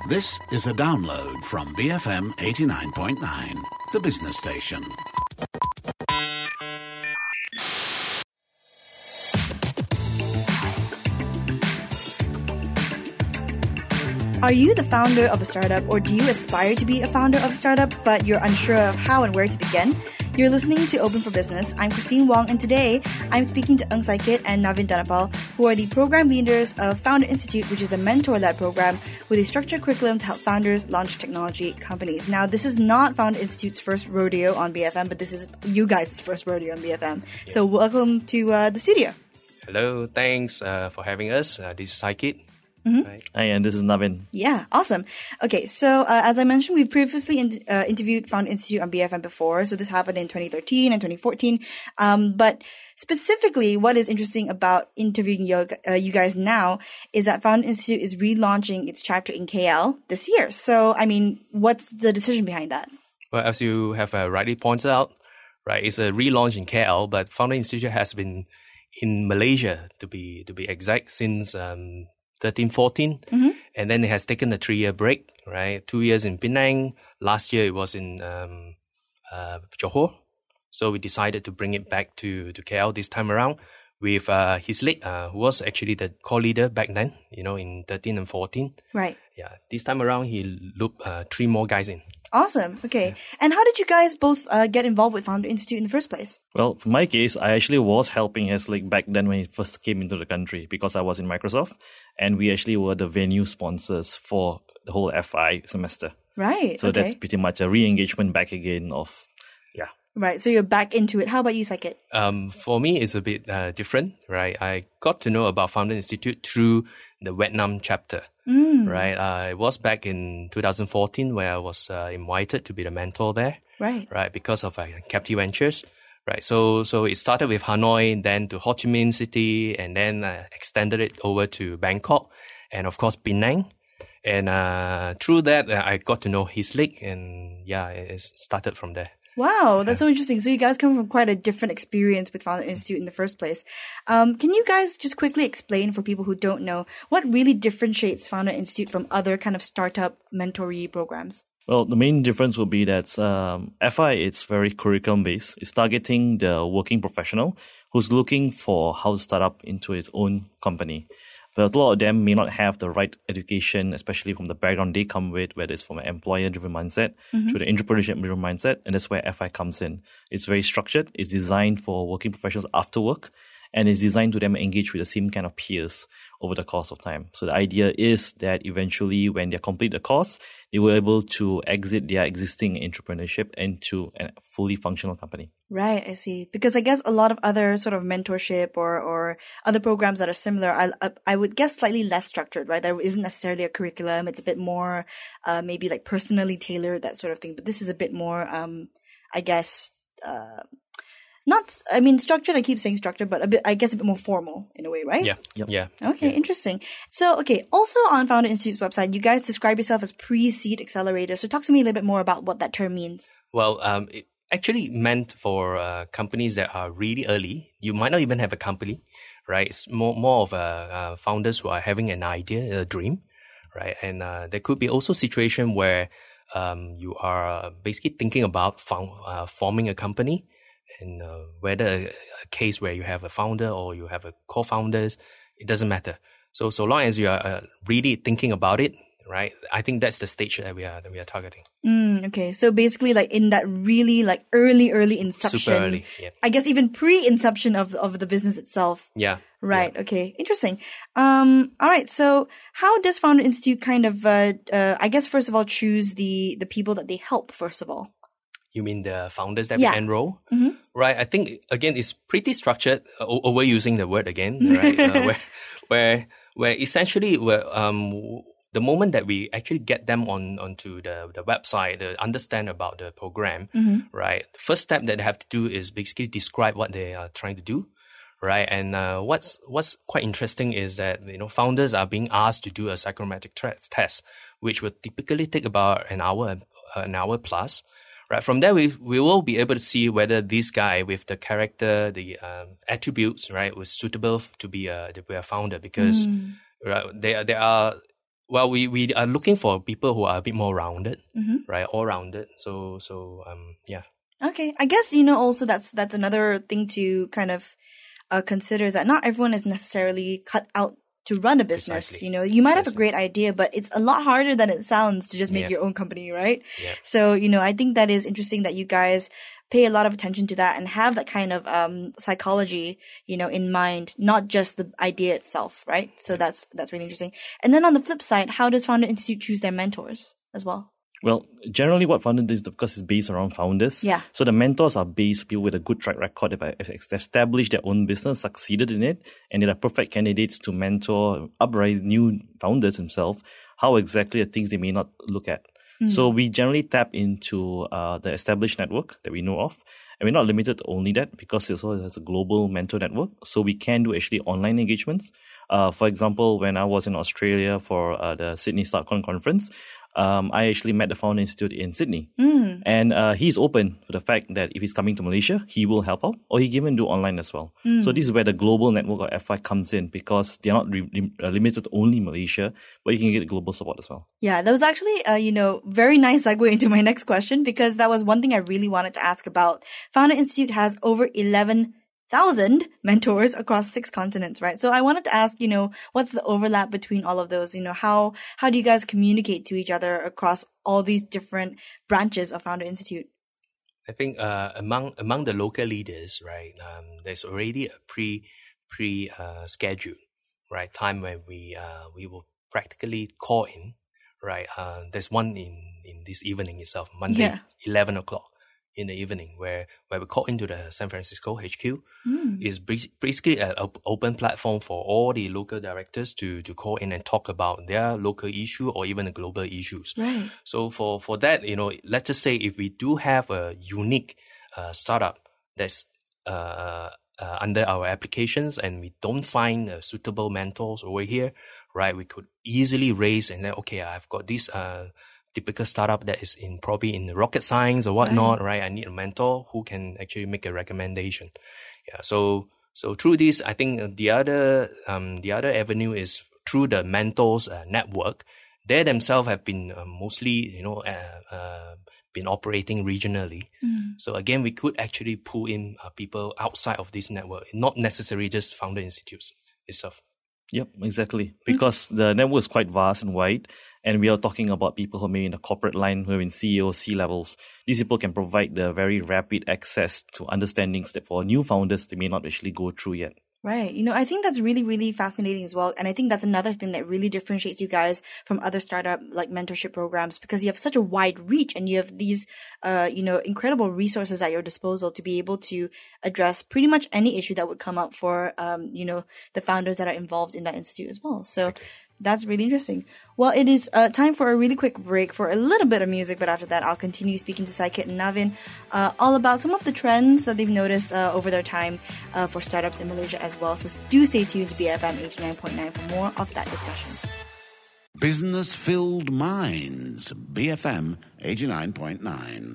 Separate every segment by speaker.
Speaker 1: This is a download from BFM 89.9, the business station.
Speaker 2: Are you the founder of a startup, or do you aspire to be a founder of a startup but you're unsure of how and where to begin? You're listening to Open for Business. I'm Christine Wong, and today I'm speaking to Ng Sai-Kit and Navin Dhanapal, who are the program leaders of Founder Institute, which is a mentor-led program with a structured curriculum to help founders launch technology companies. Now, this is not Founder Institute's first rodeo on BFM, but this is you guys' first rodeo on BFM. Yeah. So welcome to the studio.
Speaker 3: Hello, thanks for having us. This is Sai-Kit.
Speaker 4: Mm-hmm. Right. Hi, and this is Navin.
Speaker 2: Yeah, awesome. Okay, so as I mentioned, we've previously interviewed Founder Institute on BFM before. So this happened in 2013 and 2014. But specifically, what is interesting about interviewing you guys now is that Founder Institute is relaunching its chapter in KL this year. So, I mean, what's the decision behind that?
Speaker 3: Well, as you have rightly pointed out, right, it's a relaunch in KL, but Founder Institute has been in Malaysia, to be exact, since 13-14, and then it has taken a 3-year break, right? 2 years in Penang. Last year it was in Johor. So we decided to bring it back to KL this time around with Hislik, who was actually the core leader back then, in 13 and 14.
Speaker 2: Right.
Speaker 3: Yeah. This time around he looped 3 more guys in.
Speaker 2: Awesome. Okay. Yeah. And how did you guys both get involved with Founder Institute in the first place?
Speaker 4: Well, for my case, I actually was helping Hislik back then when he first came into the country because I was in Microsoft, and we actually were the venue sponsors for the whole FI semester.
Speaker 2: Right.
Speaker 4: So that's pretty much a re-engagement back again of, yeah.
Speaker 2: Right. So you're back into it. How about you, Sai-Kit?
Speaker 3: For me, it's a bit different, right? I got to know about Founder Institute through the Vietnam chapter, right? It was back in 2014 where I was invited to be the mentor there, right? Because of Capti Ventures, right? So it started with Hanoi, then to Ho Chi Minh City, and then extended it over to Bangkok, and of course Penang. And through that, I got to know Hislik, and yeah, it started from there.
Speaker 2: Wow, that's so interesting. So you guys come from quite a different experience with Founder Institute in the first place. Can you guys just quickly explain for people who don't know what really differentiates Founder Institute from other kind of startup mentoree programs?
Speaker 4: Well, the main difference will be that FI, it's very curriculum-based. It's targeting the working professional who's looking for how to start up into its own company. But a lot of them may not have the right education, especially from the background they come with, whether it's from an employer-driven mindset to the entrepreneurship-driven mindset, and that's where FI comes in. It's very structured. It's designed for working professionals after work, and it's designed to them engage with the same kind of peers over the course of time. So the idea is that eventually, when they complete the course, they were able to exit their existing entrepreneurship into a fully functional company.
Speaker 2: Right, I see. Because I guess a lot of other sort of mentorship or other programs that are similar, I would guess slightly less structured, right? There isn't necessarily a curriculum. It's a bit more maybe like personally tailored, that sort of thing. But this is a bit more, I guess, structured, I keep saying structured, but a bit more formal in a way, right?
Speaker 3: Yeah. Yep. Yeah.
Speaker 2: Okay, interesting. So, also on Founder Institute's website, you guys describe yourself as pre-seed accelerator. So talk to me a little bit more about what that term means.
Speaker 3: Well, it actually meant for companies that are really early. You might not even have a company, right? It's more of founders who are having an idea, a dream, right? And there could be also a situation where you are basically thinking about forming a company. And whether a case where you have a founder or you have a co-founders, it doesn't matter. So long as you are really thinking about it, right? I think that's the stage that we are targeting.
Speaker 2: Okay, so basically, like in that really like early inception,
Speaker 3: super early, yeah.
Speaker 2: I guess even pre-inception of the business itself.
Speaker 3: Yeah.
Speaker 2: Right.
Speaker 3: Yeah.
Speaker 2: Okay. Interesting. All right. So how does Founder Institute kind of, I guess first of all, choose the people that they help? First of all.
Speaker 3: You mean the founders that we enroll? Mm-hmm. Right. I think, again, it's pretty structured, overusing the word again, right? where essentially, the moment that we actually get them onto the website, to understand about the program, right? The first step that they have to do is basically describe what they are trying to do, right? And what's quite interesting is that, founders are being asked to do a psychometric test, which would typically take about an hour plus. Right. From there, we will be able to see whether this guy with the character, the attributes, right, was suitable to be a founder, because right, there are Well, we are looking for people who are a bit more rounded, right? All rounded. So yeah.
Speaker 2: Okay. I guess, also that's another thing to kind of consider, is that not everyone is necessarily cut out to run a business.
Speaker 3: Precisely.
Speaker 2: You might have a great idea, but it's a lot harder than it sounds to just make your own company, right?
Speaker 3: Yeah.
Speaker 2: So, I think that is interesting that you guys pay a lot of attention to that and have that kind of psychology, in mind, not just the idea itself, right? So that's really interesting. And then on the flip side, how does Founder Institute choose their mentors as well?
Speaker 4: Well, generally what Founder does, because it's based around founders.
Speaker 2: Yeah.
Speaker 4: So the mentors are based people with a good track record, that have established their own business, succeeded in it, and they are perfect candidates to mentor, uprise new founders themselves, how exactly the things they may not look at. So we generally tap into the established network that we know of. And we're not limited to only that, because it also has a global mentor network. So we can do actually online engagements. For example, when I was in Australia for the Sydney StartCon conference, I actually met the Founder Institute in Sydney. And he's open to the fact that if he's coming to Malaysia, he will help out, or he can even do online as well. So this is where the global network of FI comes in, because they're not limited to only Malaysia, but you can get global support as well.
Speaker 2: Yeah, that was actually, very nice segue into my next question, because that was one thing I really wanted to ask about. Founder Institute has over 11,000 mentors across 6 continents, right? So I wanted to ask, what's the overlap between all of those? How do you guys communicate to each other across all these different branches of Founder Institute?
Speaker 3: I think among the local leaders, right, there's already a pre schedule, right, time when we will practically call in, right. There's one in this evening itself, Monday, 11 o'clock. In the evening, where we call into the San Francisco HQ, is basically an open platform for all the local directors to call in and talk about their local issue or even the global issues.
Speaker 2: Right.
Speaker 3: So for that, let's just say if we do have a unique startup that's under our applications and we don't find suitable mentors over here, right? We could easily raise and then, okay, I've got this typical startup that is probably in rocket science or whatnot, right? I need a mentor who can actually make a recommendation. Yeah. So through this, I think the other avenue is through the mentors network. They themselves have been mostly, been operating regionally. So again, we could actually pull in people outside of this network, not necessarily just Founder Institutes itself.
Speaker 4: Yep, exactly. Because the network is quite vast and wide, and we are talking about people who are maybe in the corporate line, who are in CEO, C-levels. These people can provide the very rapid access to understandings that for new founders, they may not actually go through yet.
Speaker 2: Right. I think that's really, really fascinating as well. And I think that's another thing that really differentiates you guys from other startup like mentorship programs, because you have such a wide reach and you have these, incredible resources at your disposal to be able to address pretty much any issue that would come up for, the founders that are involved in that institute as well. So that's really interesting. Well, it is time for a really quick break for a little bit of music, but after that, I'll continue speaking to Saikit and Navin all about some of the trends that they've noticed over their time for startups in Malaysia as well. So do stay tuned to BFM 89.9 for more of that discussion.
Speaker 1: Business-filled minds. BFM 89.9.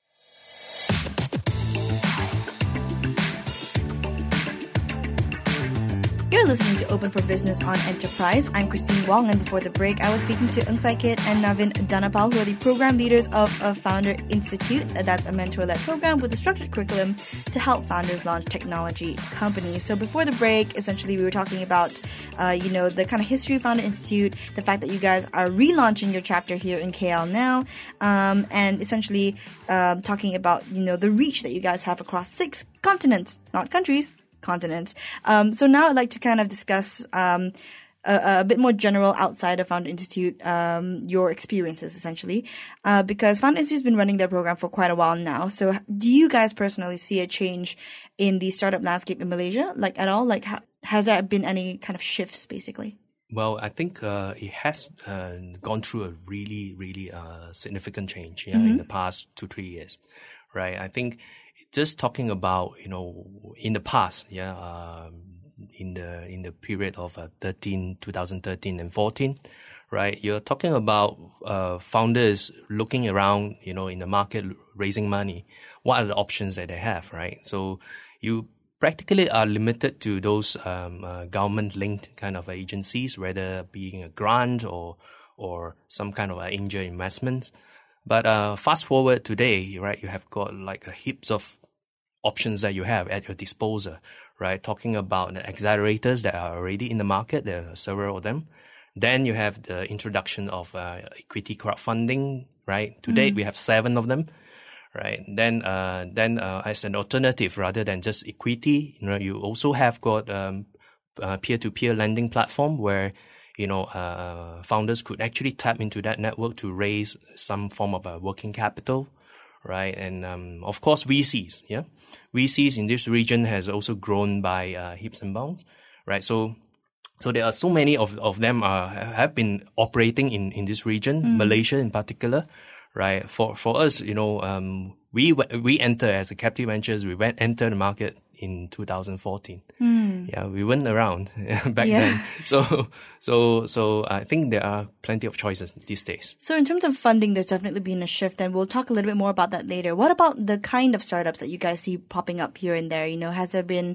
Speaker 2: You're listening to Open for Business on Enterprise. I'm Christine Wong, and before the break, I was speaking to Ng Saikit and Navin Dhanapal, who are the program leaders of Founder Institute. That's a mentor-led program with a structured curriculum to help founders launch technology companies. So before the break, essentially, we were talking about, the kind of history of Founder Institute, the fact that you guys are relaunching your chapter here in KL now, and essentially talking about, the reach that you guys have across 6 continents, not countries. Continents. So now I'd like to kind of discuss a bit more general outside of Founder Institute, your experiences essentially, because Founder Institute has been running their program for quite a while now. So do you guys personally see a change in the startup landscape in Malaysia, like at all? Like has there been any kind of shifts basically?
Speaker 3: Well, I think it has gone through a really, really significant change in the past 2-3 years, right? I think just talking about, in the past, in the period of 2013 and 14, right? You're talking about founders looking around, in the market, raising money. What are the options that they have, right? So you practically are limited to those government-linked kind of agencies, whether being a grant or or some kind of angel investments. But fast forward today, right? You have got like heaps of options that you have at your disposal, right? Talking about the accelerators that are already in the market, there are several of them. Then you have the introduction of equity crowdfunding, right? To date, we have 7 of them, right? Then as an alternative, rather than just equity, you also have got peer-to-peer lending platform where founders could actually tap into that network to raise some form of working capital, right? And of course, VCs, VCs in this region has also grown by heaps and bounds, right? So there are so many of them have been operating in this region, Malaysia in particular, right? For us, we enter as a Captive Ventures. We enter the market in 2014. Yeah, we weren't around back then. So I think there are plenty of choices these days.
Speaker 2: So in terms of funding, there's definitely been a shift, and we'll talk a little bit more about that later. What about the kind of startups that you guys see popping up here and there? Has there been,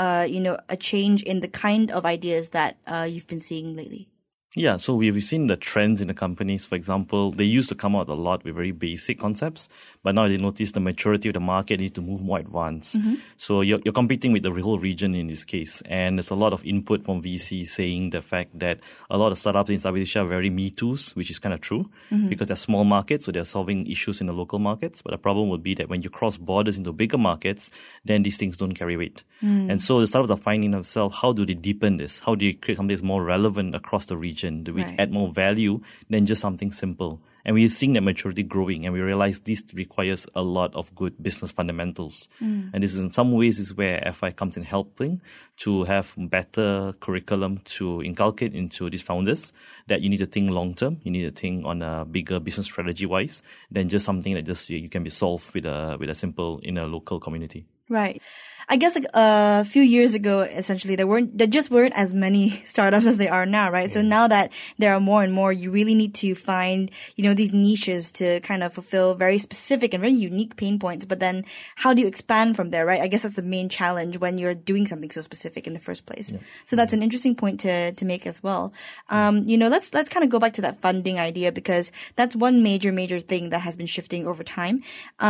Speaker 2: a change in the kind of ideas that you've been seeing lately?
Speaker 4: Yeah, so we've seen the trends in the companies. For example, they used to come out a lot with very basic concepts, but now they notice the maturity of the market need to move more advanced. So you're competing with the whole region in this case. And there's a lot of input from VC saying the fact that a lot of startups in Southeast Asia are very Me Too's, which is kind of true because they're small markets, so they're solving issues in the local markets. But the problem would be that when you cross borders into bigger markets, then these things don't carry weight. And so the startups are finding themselves, how do they deepen this? How do you create something that's more relevant across the region? Do we add more value than just something simple? And we're seeing that maturity growing, and we realize this requires a lot of good business fundamentals. And this is in some ways is where FI comes in helping to have better curriculum to inculcate into these founders that you need to think long term. You need to think on a bigger business strategy wise than just something that just you can be solved with a simple in a local community.
Speaker 2: Right. I guess a few years ago, essentially, there just weren't as many startups as there are now, right? So now that there are more and more, you really need to find, these niches to kind of fulfill very specific and very unique pain points. But then how do you expand from there, right? I guess that's the main challenge when you're doing something so specific in the first place. Yeah. So that's an interesting point to make as well. Let's kind of go back to that funding idea, because that's one major thing that has been shifting over time.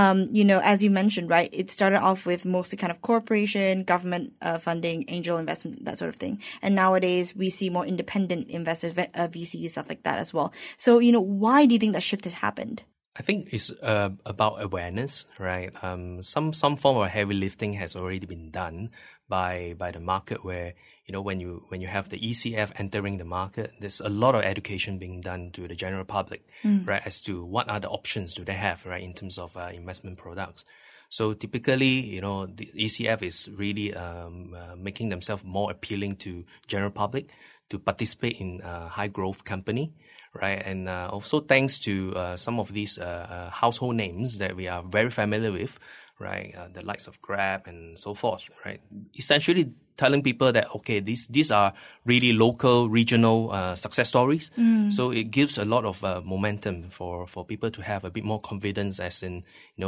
Speaker 2: As you mentioned, right, it started off with mostly kind of corporation, government funding, angel investment, that sort of thing. And nowadays we see more independent investors, VCs, stuff like that as well. So, why do you think that shift has happened?
Speaker 3: I think it's about awareness, right? Some form of heavy lifting has already been done by the market, where when you have the ECF entering the market, there's a lot of education being done to the general public, right, as to what are the options do they have, right, in terms of investment products. So typically, the ECF is really making themselves more appealing to general public to participate in high growth company, right? And also thanks to some of these household names that we are very familiar with, right? The likes of Grab and so forth, right? Essentially telling people that, okay, these are really local, regional success stories. So it gives a lot of momentum for people to have a bit more confidence, as in,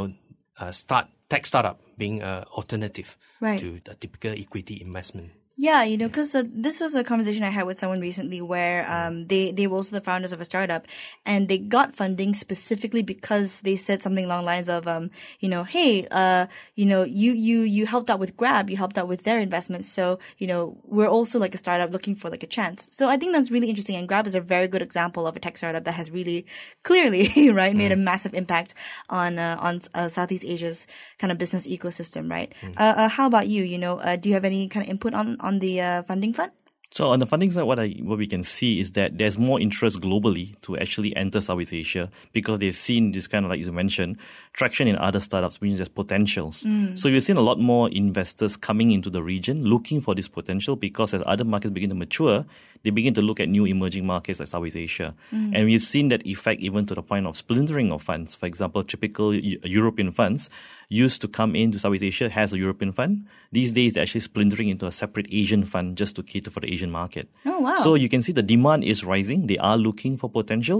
Speaker 3: tech startup being an alternative to the typical equity investment.
Speaker 2: Yeah, because this was a conversation I had with someone recently where they were also the founders of a startup, and they got funding specifically because they said something along the lines of, hey, you helped out with Grab, you helped out with their investments, so we're also like a startup looking for like a chance. So I think that's really interesting, and Grab is a very good example of a tech startup that has really clearly made a massive impact on Southeast Asia's kind of business ecosystem, right? How about you? Do you have any kind of input on the funding front?
Speaker 4: So on the funding side, what we can see is that there's more interest globally to actually enter Southeast Asia, because they've seen this kind of, like you mentioned, traction in other startups, meaning there's potentials. So you've seen a lot more investors coming into the region looking for this potential, because as other markets begin to mature, they begin to look at new emerging markets like Southeast Asia. And we've seen that effect even to the point of splintering of funds. For example, typical European funds used to come into Southeast Asia has a European fund. These days, they're actually splintering into a separate Asian fund just to cater for the Asian market.
Speaker 2: Oh, wow.
Speaker 4: So you can see the demand is rising. They are looking for potentials.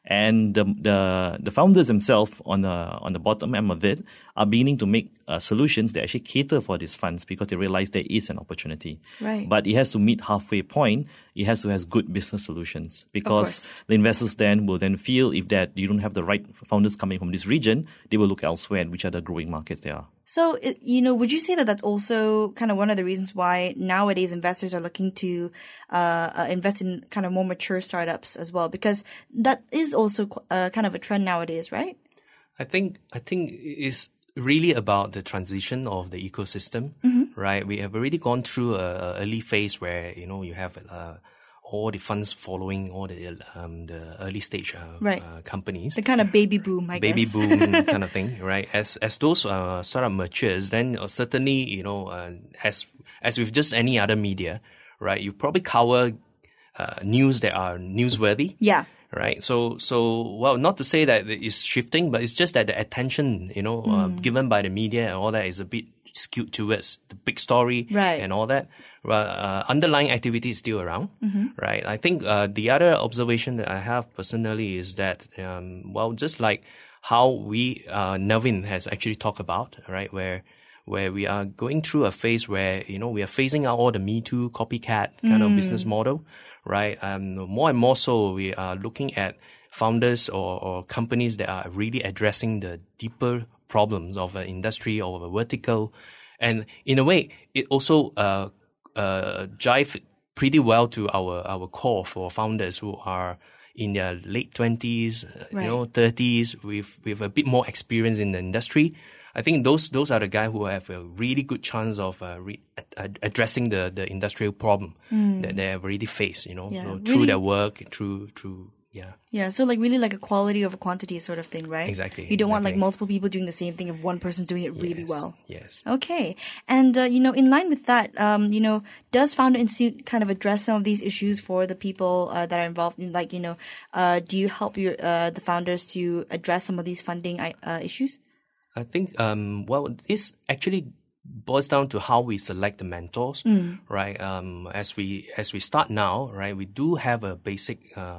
Speaker 4: And the founders themselves on the bottom end of it are beginning to make solutions that actually cater for these funds because they realize there is an opportunity.
Speaker 2: Right.
Speaker 4: But it has to meet halfway point. It has to have good business solutions because the investors then will then feel if that you don't have the right founders coming from this region, they will look elsewhere and which are the growing markets there are.
Speaker 2: So, would you say that that's also kind of one of the reasons why nowadays investors are looking to invest in kind of more mature startups as well? Because that is also kind of a trend nowadays, right?
Speaker 3: I think it's really about the transition of the ecosystem, right? We have already gone through a early phase where, you have all the funds following all the early stage companies.
Speaker 2: The kind of baby boom, I guess.
Speaker 3: Baby boom kind of thing, right? As those startup matures, then certainly, as with just any other media, right? You probably cover news that are newsworthy.
Speaker 2: Yeah.
Speaker 3: Right. So, well, not to say that it's shifting, but it's just that the attention, given by the media and all that is a bit skewed towards the big story and all that. Underlying activity is still around, right? I think the other observation that I have personally is that, just like how we, Navin has actually talked about, right, where we are going through a phase where, we are phasing out all the Me Too copycat kind of business model, right? More and more so, we are looking at founders or companies that are really addressing the deeper problems of an industry or a vertical. And in a way, it also jive pretty well to our core for founders who are in their late 20s, 30s, with a bit more experience in the industry. I think those are the guys who have a really good chance of addressing the industrial problem that they have already faced, through their work, through.
Speaker 2: Yeah, so really like a quality over quantity sort of thing, right?
Speaker 3: Exactly.
Speaker 2: You don't want like multiple people doing the same thing if one person's doing it really well.
Speaker 3: Yes.
Speaker 2: Okay. And, in line with that, does Founder Institute kind of address some of these issues for the people that are involved in do you help the founders to address some of these funding issues?
Speaker 3: I think, this actually boils down to how we select the mentors, right? As we start now, right, we do have a basic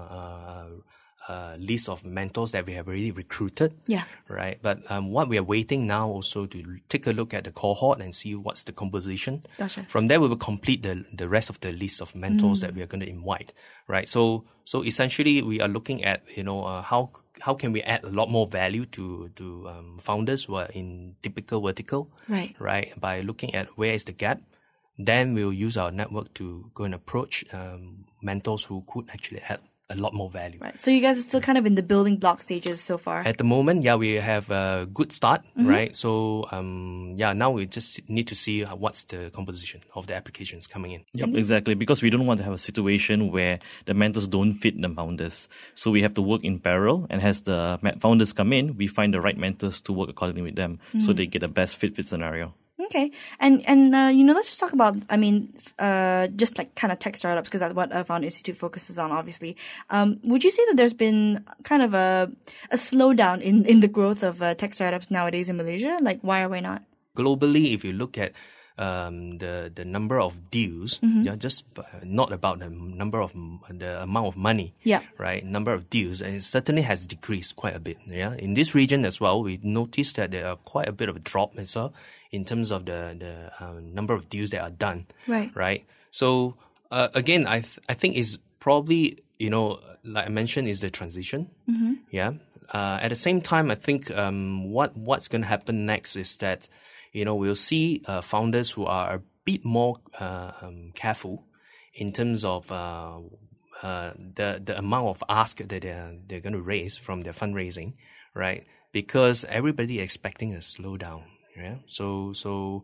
Speaker 3: list of mentors that we have already recruited, right? But what we are waiting now also to take a look at the cohort and see what's the composition.
Speaker 2: Gotcha.
Speaker 3: From there, we will complete the rest of the list of mentors that we are going to invite, right? So essentially, we are looking at how can we add a lot more value to founders who are in typical vertical, right? By looking at where is the gap, then we'll use our network to go and approach mentors who could actually add a lot more value.
Speaker 2: Right. So you guys are still kind of in the building block stages so far?
Speaker 3: At the moment, we have a good start, right? So, now we just need to see what's the composition of the applications coming in.
Speaker 4: Yep, exactly. Because we don't want to have a situation where the mentors don't fit the founders. So we have to work in parallel, and as the founders come in, we find the right mentors to work accordingly with them so they get the best fit scenario.
Speaker 2: Okay. And let's just talk about, just like kind of tech startups, because that's what Founder Institute focuses on, obviously. Would you say that there's been kind of a slowdown in the growth of tech startups nowadays in Malaysia? Like, why or why not?
Speaker 3: Globally, if you look at the number of deals, just not about the amount of money, right? Number of deals, and it certainly has decreased quite a bit. Yeah, in this region as well, we noticed that there are quite a bit of a drop as well in terms of the number of deals that are done. Right. So again, I think is probably like I mentioned, is the transition. Yeah. At the same time, I think what's going to happen next is that we'll see founders who are a bit more careful in terms of the amount of ask that they're going to raise from their fundraising, right? Because everybody is expecting a slowdown. Yeah. So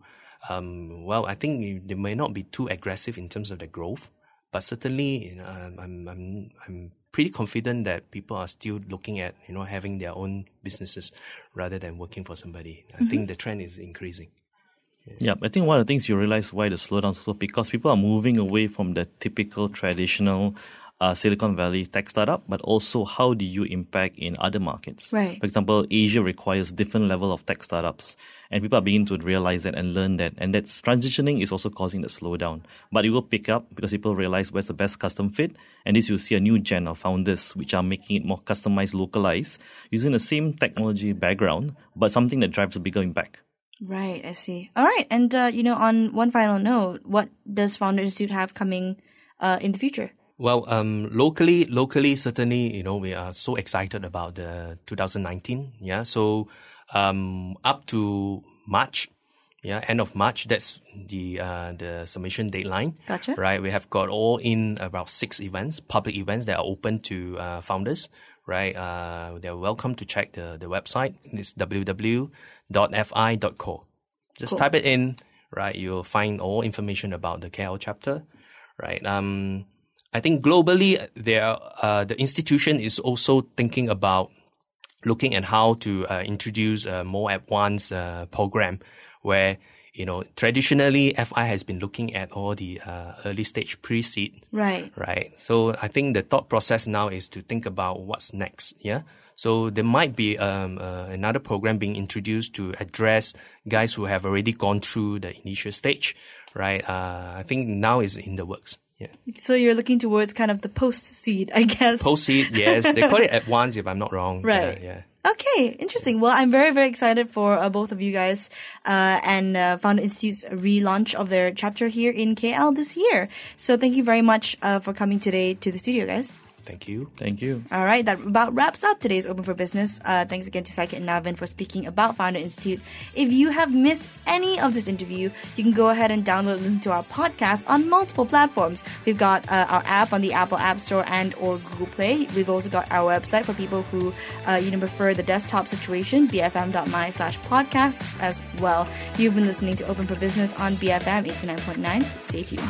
Speaker 3: I think they may not be too aggressive in terms of the growth, but certainly I'm pretty confident that people are still looking at having their own businesses rather than working for somebody. I think the trend is increasing.
Speaker 4: Yeah, I think one of the things you realize why the slowdown is also because people are moving away from the typical traditional Silicon Valley tech startup, but also how do you impact in other markets?
Speaker 2: Right.
Speaker 4: For example, Asia requires different level of tech startups, and people are beginning to realize that and learn that. And that transitioning is also causing the slowdown. But it will pick up because people realize where's the best custom fit, and this you'll see a new gen of founders which are making it more customized, localized, using the same technology background, but something that drives a bigger impact.
Speaker 2: Right, I see. All right, and on one final note, what does Founder Institute have coming in the future?
Speaker 3: Well, locally, certainly, we are so excited about the 2019. Yeah, so up to March, end of March, that's the submission deadline.
Speaker 2: Gotcha.
Speaker 3: Right, we have got all in about 6 events, public events that are open to founders. Right, they're welcome to check the website. It's www.fi.co. Just type it in. Right, you'll find all information about the KL chapter. Right. I think globally, the institution is also thinking about looking at how to introduce a more advanced program where, traditionally FI has been looking at all the early stage pre-seed.
Speaker 2: Right.
Speaker 3: Right. So I think the thought process now is to think about what's next. Yeah. So there might be another program being introduced to address guys who have already gone through the initial stage. Right. I think now is in the works. Yeah.
Speaker 2: So you're looking towards kind of the post-seed, I guess.
Speaker 3: Post-seed, yes. They call it advanced, if I'm not wrong.
Speaker 2: Right.
Speaker 3: Yeah.
Speaker 2: Okay, interesting. Well, I'm very, very excited for both of you guys and Founder Institute's relaunch of their chapter here in KL this year. So thank you very much for coming today to the studio, guys.
Speaker 3: Thank you.
Speaker 4: Thank you.
Speaker 2: All right, that about wraps up today's Open for Business. Thanks again to Saikit and Navin for speaking about Founder Institute. If you have missed any of this interview, you can go ahead and download and listen to our podcast on multiple platforms. We've got our app on the Apple App Store and or Google Play. We've also got our website for people who prefer the desktop situation, bfm.my/podcasts as well. You've been listening to Open for Business on BFM 89.9. Stay tuned.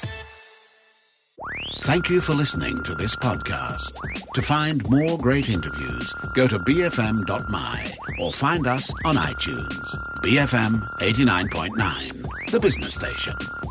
Speaker 1: Thank you for listening to this podcast. To find more great interviews, go to bfm.my or find us on iTunes. BFM 89.9, the business station.